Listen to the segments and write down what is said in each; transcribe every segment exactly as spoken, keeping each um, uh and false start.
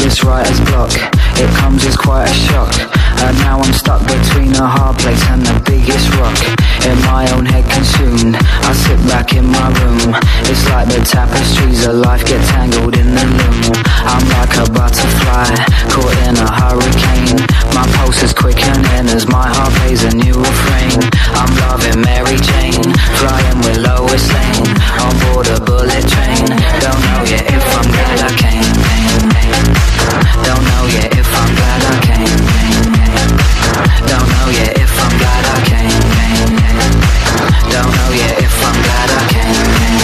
just right as block. It comes as quite a shock. And now I'm stuck between a hard place and the biggest rock. In my own head consumed, I sit back in my room. It's like the tapestries of life get tangled in the loom. I'm like a butterfly, caught in a hurricane. My pulse is quickening as my heart plays a new refrain. I'm loving Mary Jane, flying with Lois Lane, on board a bullet train. Don't know yet if I'm glad I came. Don't know yet if I'm glad I came. Don't know yet if I'm glad I came. Don't know yet if I'm glad I came.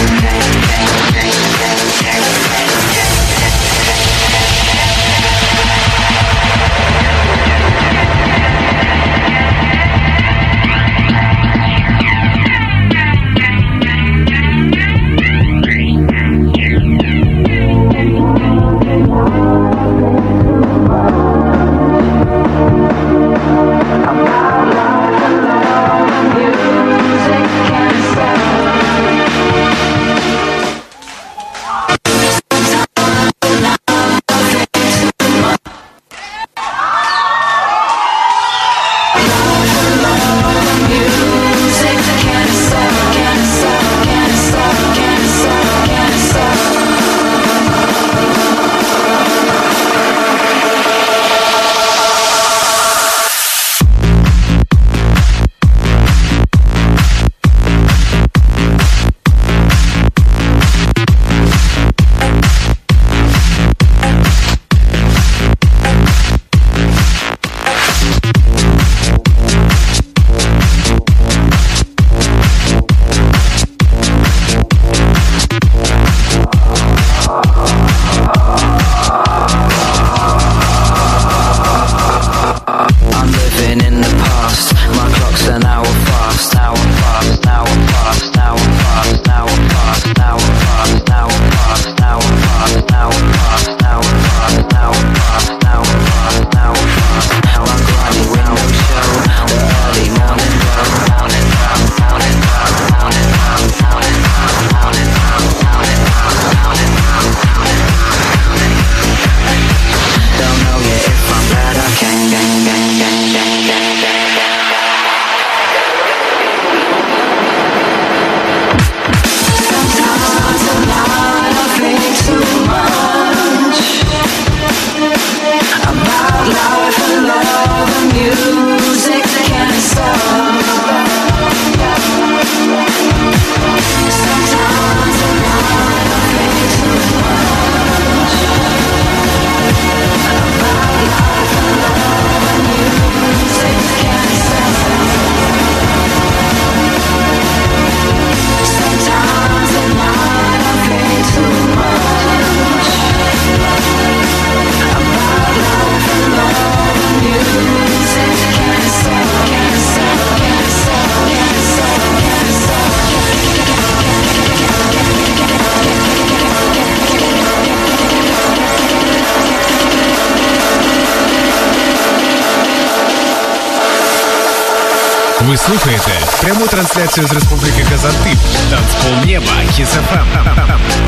Ви слухаєте пряму трансляцію з Республіки Казантип. Танцпол Неба, Хіс еф ем.